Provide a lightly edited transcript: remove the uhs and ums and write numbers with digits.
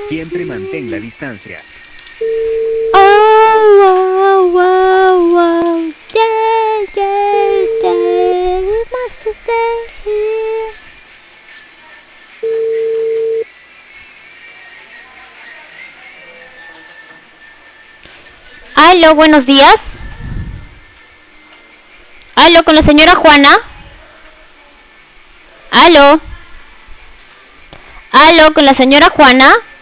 Siempre mantén la distancia. Oh, wow, wow, wow. Yeah, yeah, yeah. We must stay here. Aló, buenos días. Aló, con la señora Juana. Aló. Aló, con la señora Juana.